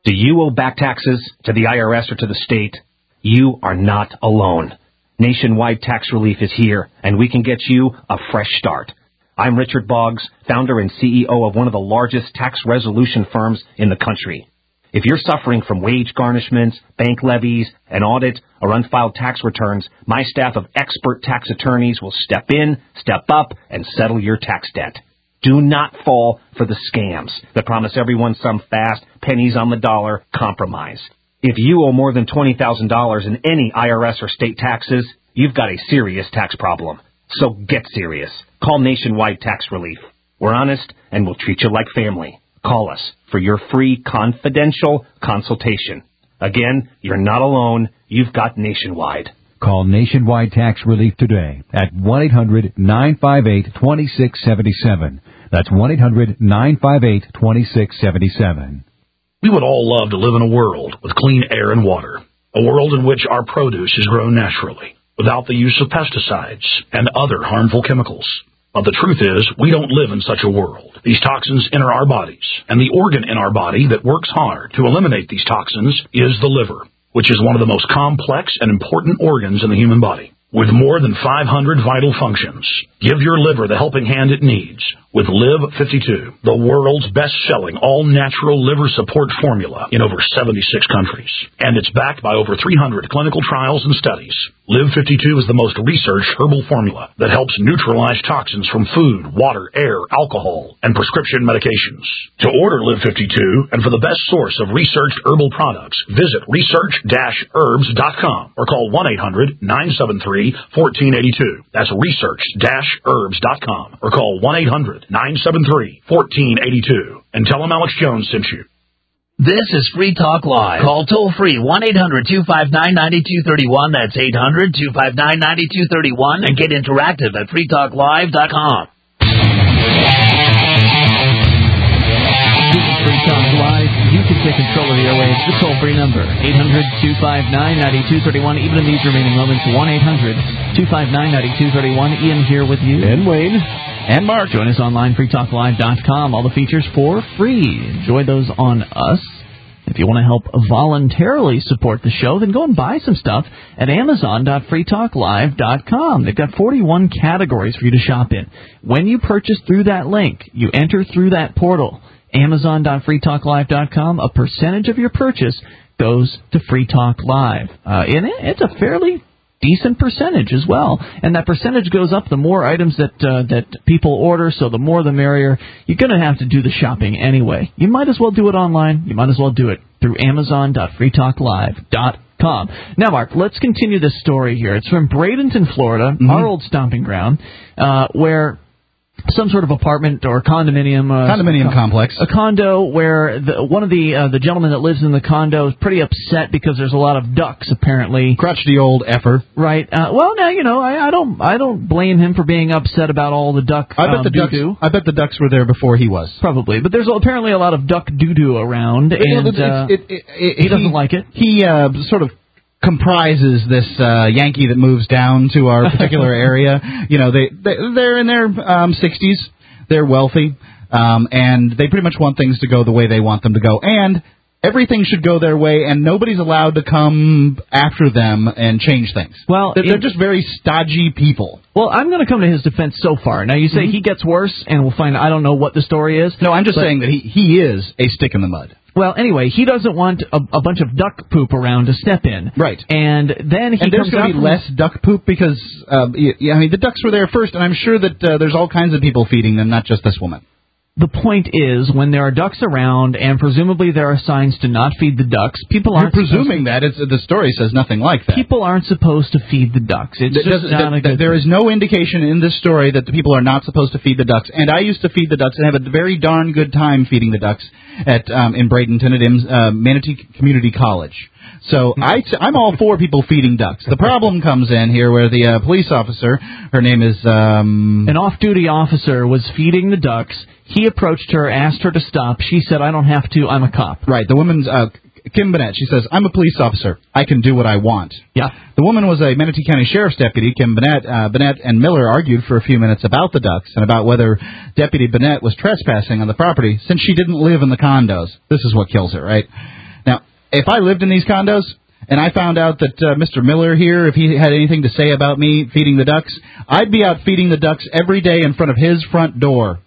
Do you owe back taxes to the I R S or to the state? You are not alone. Nationwide Tax Relief is here, and we can get you a fresh start. I'm Richard Boggs, founder and C E O of one of the largest tax resolution firms in the country. If you're suffering from wage garnishments, bank levies, an audit, or unfiled tax returns, my staff of expert tax attorneys will step in, step up, and settle your tax debt. Do not fall for the scams that promise everyone some fast, pennies on the dollar compromise. If you owe more than twenty thousand dollars in any I R S or state taxes, you've got a serious tax problem. So get serious. Call Nationwide Tax Relief. We're honest, and we'll treat you like family. Call us for your free confidential consultation. Again, you're not alone. You've got Nationwide. Call Nationwide Tax Relief today at one eight hundred nine five eight two six seven seven. That's one eight hundred nine five eight two six seven seven. We would all love to live in a world with clean air and water, a world in which our produce is grown naturally, without the use of pesticides and other harmful chemicals. But the truth is, we don't live in such a world. These toxins enter our bodies, and the organ in our body that works hard to eliminate these toxins is the liver, which is one of the most complex and important organs in the human body. With more than five hundred vital functions, give your liver the helping hand it needs with Live fifty-two, the world's best-selling all-natural liver support formula in over seventy-six countries. And it's backed by over three hundred clinical trials and studies. Live fifty-two is the most researched herbal formula that helps neutralize toxins from food, water, air, alcohol, and prescription medications. To order Live fifty-two and for the best source of researched herbal products, visit research dash herbs dot com or call one eight hundred nine seven three one four eight two. That's research dash herbs dot com or call one eight hundred nine seven three one four eight two and tell them Alex Jones sent you. This is Free Talk Live. Call toll-free one eight hundred two five nine nine two three one. That's eight hundred two five nine nine two three one. And get interactive at free talk live dot com. This is Free Talk Live. You can take control of the airwaves. The toll-free number, eight hundred two five nine nine two three one. Even in these remaining moments, one eight hundred two five nine nine two three one. Ian here with you. And Wayne. And Mark. Join us online, free talk live dot com. All the features for free. Enjoy those on us. If you want to help voluntarily support the show, then go and buy some stuff at amazon dot free talk live dot com. They've got forty-one categories for you to shop in. When you purchase through that link, you enter through that portal, amazon dot free talk live dot com, a percentage of your purchase goes to Free Talk Live. Uh, and it's a fairly decent percentage as well, and that percentage goes up the more items that uh, that people order, so the more the merrier. You're going to have to do the shopping anyway. You might as well do it online. You might as well do it through amazon dot free talk live dot com. Now, Mark, let's continue this story here. It's from Bradenton, Florida, mm-hmm. our old stomping ground, uh, where some sort of apartment or condominium uh, condominium con- complex, a condo where the, one of the uh, the gentlemen that lives in the condo is pretty upset because there's a lot of ducks apparently. Crotchety old effer. Right. Uh, well, now you know I, I don't I don't blame him for being upset about all the duck. I bet um, the doo-doo. ducks. I bet the ducks were there before he was. Probably, but there's apparently a lot of duck doo doo around, it, and it, uh, it, it, it, he doesn't he, like it. He uh, sort of comprises this uh, Yankee that moves down to our particular area. You know, they, they they're in their um, sixties. They're wealthy, um, and they pretty much want things to go the way they want them to go. And everything should go their way, and nobody's allowed to come after them and change things. Well, they're, it, they're just very stodgy people. Well, I'm going to come to his defense so far. Now, you say mm-hmm. he gets worse, and we'll find I don't know what the story is. No, I'm just but, saying that he, he is a stick in the mud. Well, anyway, he doesn't want a, a bunch of duck poop around to step in. Right. And then he and there's comes going to be less duck poop because, uh, yeah, I mean, the ducks were there first, and I'm sure that uh, there's all kinds of people feeding them, not just this woman. The point is, when there are ducks around, and presumably there are signs to not feed the ducks, people aren't You're presuming that. It's, the story says nothing like that. People aren't supposed to feed the ducks. It's Th- just does, not th- a good There is no indication in this story that the people are not supposed to feed the ducks. And I used to feed the ducks and have a very darn good time feeding the ducks at um, in Bradenton at M- uh, Manatee Community College. So I t- I'm all for people feeding ducks. The problem comes in here where the uh, police officer, her name is... Um, An off-duty officer was feeding the ducks. He approached her, asked her to stop. She said, I don't have to, I'm a cop. Right, the woman's... Uh, Kim Bennett, she says, I'm a police officer. I can do what I want. Yeah. The woman was a Manatee County Sheriff's deputy. Kim Bennett, uh, Bennett and Miller argued for a few minutes about the ducks and about whether Deputy Bennett was trespassing on the property since she didn't live in the condos. This is what kills her, right? if I lived in these condos and I found out that uh, Mister Miller here, if he had anything to say about me feeding the ducks, I'd be out feeding the ducks every day in front of his front door.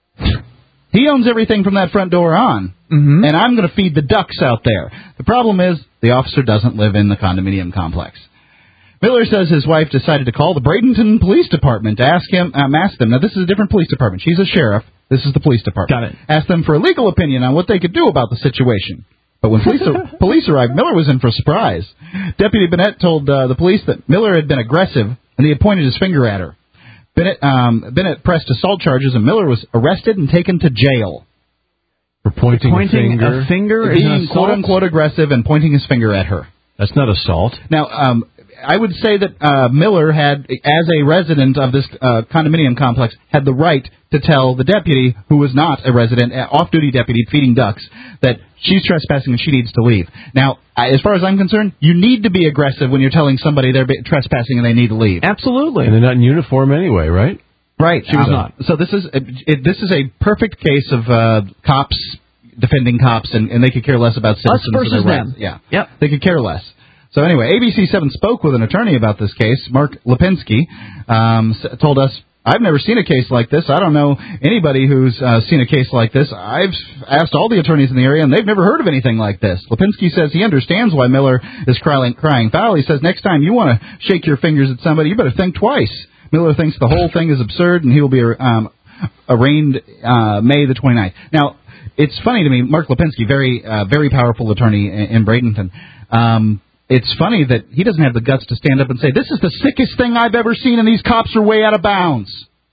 He owns everything from that front door on, mm-hmm. and I'm going to feed the ducks out there. The problem is the officer doesn't live in the condominium complex. Miller says his wife decided to call the Bradenton Police Department to ask him, um, ask them. Now, this is a different police department. She's a sheriff. This is the police department. Got it. Ask them for a legal opinion on what they could do about the situation. But when police, police arrived, Miller was in for a surprise. Deputy Bennett told uh, the police that Miller had been aggressive, and he had pointed his finger at her. Bennett, um, Bennett pressed assault charges, and Miller was arrested and taken to jail. For pointing, pointing a finger? a finger Being quote-unquote aggressive and pointing his finger at her. That's not assault. Now, um, I would say that uh, Miller had, as a resident of this uh, condominium complex, had the right to tell the deputy, who was not a resident, uh, off-duty deputy feeding ducks, that she's trespassing and she needs to leave. Now, as far as I'm concerned, you need to be aggressive when you're telling somebody they're trespassing and they need to leave. Absolutely. And they're not in uniform anyway, right? Right. She was um, not. So this is it, this is a perfect case of uh, cops defending cops, and, and they could care less about citizens. Us versus and their them. rights. Yeah. Yep. They could care less. So anyway, A B C seven spoke with an attorney about this case. Mark Lipinski um, told us, I've never seen a case like this. I don't know anybody who's uh, seen a case like this. I've asked all the attorneys in the area, and they've never heard of anything like this. Lipinski says he understands why Miller is crying, crying foul. He says next time you want to shake your fingers at somebody, you better think twice. Miller thinks the whole thing is absurd, and he will be um, arraigned uh, May the twenty-ninth. Now, it's funny to me, Mark Lipinski, very uh, very powerful attorney in, in Bradenton. Um, it's funny that he doesn't have the guts to stand up and say, this is the sickest thing I've ever seen, and these cops are way out of bounds.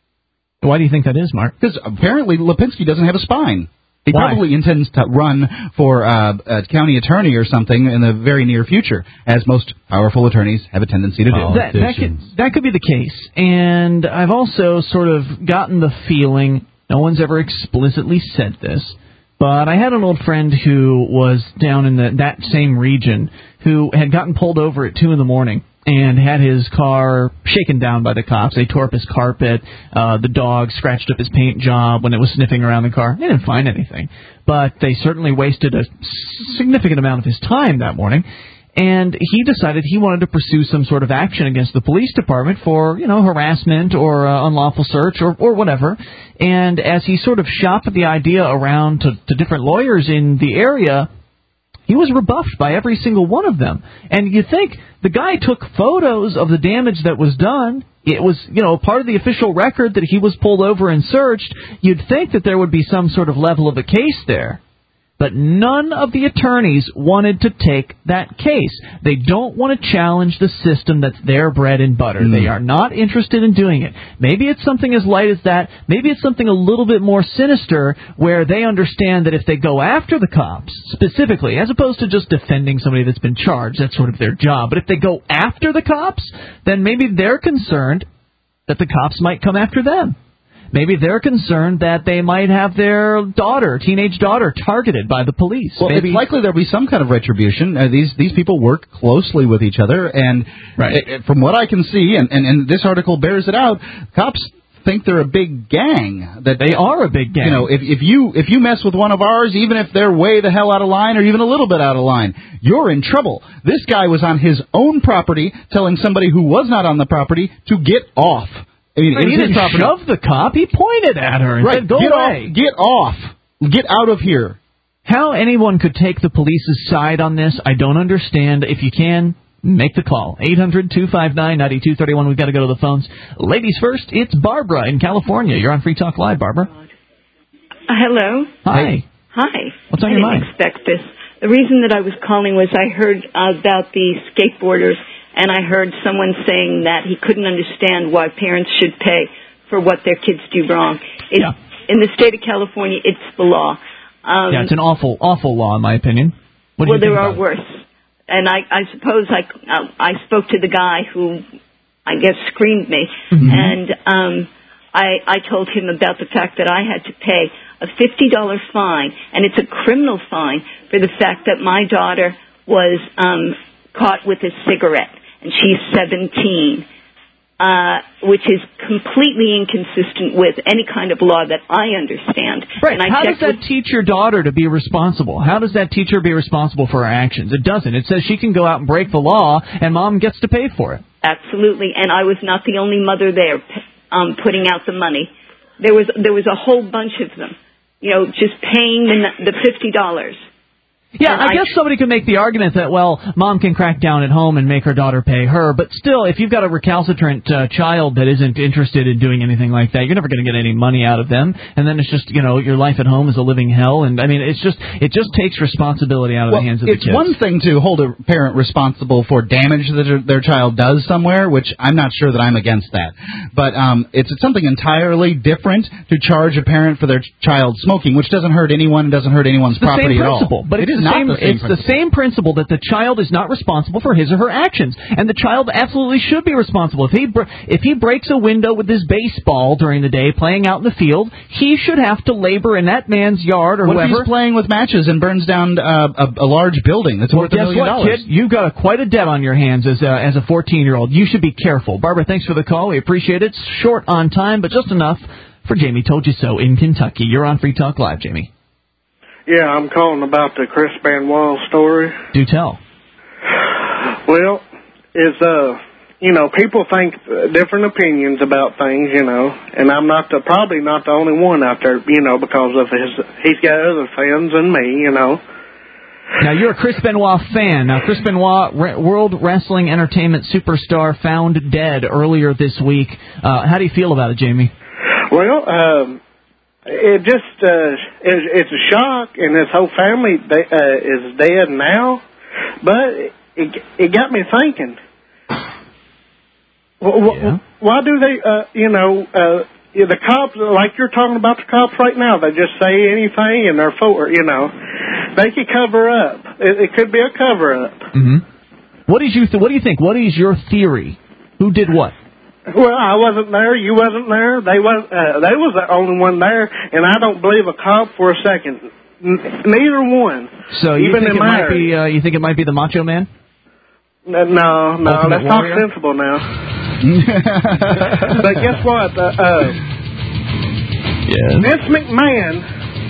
Why do you think that is, Mark? Because apparently Lipinski doesn't have a spine. He Why? probably intends to run for uh, a county attorney or something in the very near future, as most powerful attorneys have a tendency to do. That, that, could, that could be the case. And I've also sort of gotten the feeling, no one's ever explicitly said this, but I had an old friend who was down in the, that same region who had gotten pulled over at two in the morning and had his car shaken down by the cops. They tore up his carpet. Uh, the dog scratched up his paint job when it was sniffing around the car. They didn't find anything, but they certainly wasted a significant amount of his time that morning. And he decided he wanted to pursue some sort of action against the police department for, you know, harassment or uh, unlawful search or, or whatever. And as he sort of shopped the idea around to, to different lawyers in the area, he was rebuffed by every single one of them. And you think the guy took photos of the damage that was done. It was, you know, part of the official record that he was pulled over and searched. You'd think that there would be some sort of level of a case there. But none of the attorneys wanted to take that case. They don't want to challenge the system that's their bread and butter. Mm. They are not interested in doing it. Maybe it's something as light as that. Maybe it's something a little bit more sinister where they understand that if they go after the cops, specifically, as opposed to just defending somebody that's been charged, that's sort of their job. But if they go after the cops, then maybe they're concerned that the cops might come after them. Maybe they're concerned that they might have their daughter, teenage daughter, targeted by the police. Well, Maybe. it's likely there'll be some kind of retribution. Uh, these these people work closely with each other, and right. it, it, from what I can see, and, and, and this article bears it out, cops think they're a big gang. That they are a big gang. You know, if if you if you mess with one of ours, even if they're way the hell out of line or even a little bit out of line, you're in trouble. This guy was on his own property telling somebody who was not on the property to get off. I mean, he didn't shove the cop. He pointed at her and right. said, go get away. Off, get off. Get out of here. How anyone could take the police's side on this, I don't understand. If you can, make the call. eight hundred two five nine nine two three one. We've got to go to the phones. Ladies first, it's Barbara in California. You're on Free Talk Live, Barbara. Uh, hello. Hi. Hi. What's on I your mind? I didn't expect this. The reason that I was calling was I heard about the skateboarders, and I heard someone saying that he couldn't understand why parents should pay for what their kids do wrong. It, yeah. In the state of California, it's the law. Um, yeah, it's an awful, awful law, in my opinion. What do well, you think there are about worse. And I, I suppose I, uh, I spoke to the guy who, I guess, screened me, mm-hmm. and um, I, I told him about the fact that I had to pay a fifty dollars fine, and it's a criminal fine for the fact that my daughter was um, caught with a cigarette. And she's seventeen. uh, which is completely inconsistent with any kind of law that I understand. Right. And I How does checked that teach your daughter to be responsible? How does that teach her to be responsible for her actions? It doesn't. It says she can go out and break the law, and mom gets to pay for it. Absolutely. And I was not the only mother there um, putting out the money. There was there was a whole bunch of them, you know, just paying the, the fifty dollars. Yeah, And I I guess somebody could make the argument that, well, mom can crack down at home and make her daughter pay her, but still, if you've got a recalcitrant uh, child that isn't interested in doing anything like that, you're never going to get any money out of them, and then it's just, you know, your life at home is a living hell, and I mean, it's just, it just takes responsibility out of well, the hands of the it's kids. one thing to hold a parent responsible for damage that their, their child does somewhere, which I'm not sure that I'm against that, but um, it's something entirely different to charge a parent for their child smoking, which doesn't hurt anyone, doesn't hurt anyone's It's the property same at all. principle, but it it's is the not same, the same it's the same principle that the child is not responsible for his or her actions, and the child absolutely should be responsible. If he br- if he breaks a window with his baseball during the day playing out in the field, he should have to labor in that man's yard or what whoever. if he's playing with matches and burns down uh, a, a large building that's well, worth a guess million what, dollars? kid? You've got a, quite a debt on your hands as a, as a fourteen-year-old. You should be careful. Barbara, thanks for the call. We appreciate it. Short on time, but just enough for Jamie Told You So in Kentucky. You're on Free Talk Live, Jamie. Yeah, I'm calling about the Chris Benoit story. Do tell. Well, is uh, you know, people think different opinions about things, you know, and I'm not the probably not the only one out there, you know, because of his he's got other fans than me, you know. Now, you're a Chris Benoit fan. Now, Chris Benoit, Re- World Wrestling Entertainment superstar, found dead earlier this week. Uh, how do you feel about it, Jamie? Well, um, it just uh, it, it's a shock, and his whole family they, uh, is dead now. But it it got me thinking. Yeah. Why do they, uh, you know, uh, the cops, like you're talking about the cops right now, they just say anything and they're for, you know, they could cover up. It, it could be a cover up. Mm-hmm. What is you? Th- what do you think? What is your theory? Who did what? Well, I wasn't there. You wasn't there. They was. Uh, they was the only one there, and I don't believe a cop for a second. N- neither one. So you even think in it my might be? Uh, you think it might be the Macho Man? No, no, no Ultimate let's talk Warrior? sensible now. But guess what? Uh, uh, yes. Vince McMahon.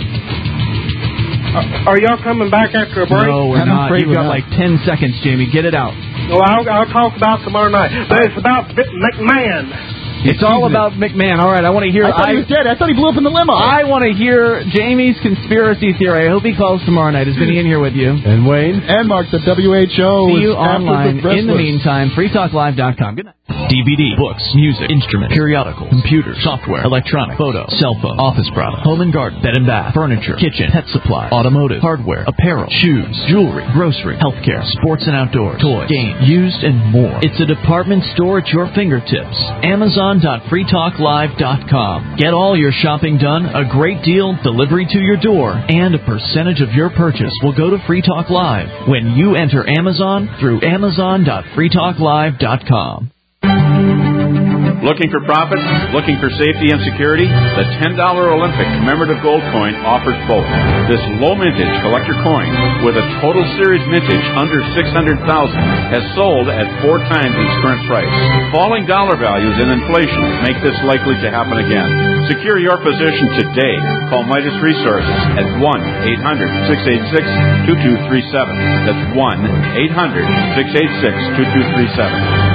Uh, are y'all coming back after a break? No, we're not. You've got like ten seconds, Jamie. Get it out. Well, I'll, I'll talk about tomorrow night. But it's about Vince McMahon. It's all about McMahon. All right, I want to hear. I thought he was dead. I thought he blew up in the limo. I want to hear Jamie's conspiracy theory. I hope he calls tomorrow night. Is Vinny in here with you? And Wayne? And Mark, the W H O. See you is after online. the In the meantime, free talk live dot com. Good night. D V D, books, music, instruments, periodicals, computers, software, electronic, photo, cell phone, office product, home and garden, bed and bath, furniture, kitchen, pet supply, automotive, hardware, apparel, shoes, jewelry, grocery, healthcare, sports and outdoors, toys, games, used, and more. It's a department store at your fingertips. Amazon dot free talk live dot com. Get all your shopping done, a great deal, delivery to your door, and a percentage of your purchase will go to Free Talk Live when you enter Amazon through Amazon dot free talk live dot com. Looking for profit? Looking for safety and security? The ten dollar Olympic commemorative gold coin offers both. This low mintage collector coin with a total series mintage under six hundred thousand has sold at four times its current price. Falling dollar values and inflation make this likely to happen again. Secure your position today. Call Midas Resources at one eight hundred six eight six two two three seven. That's one eight hundred six eight six two two three seven.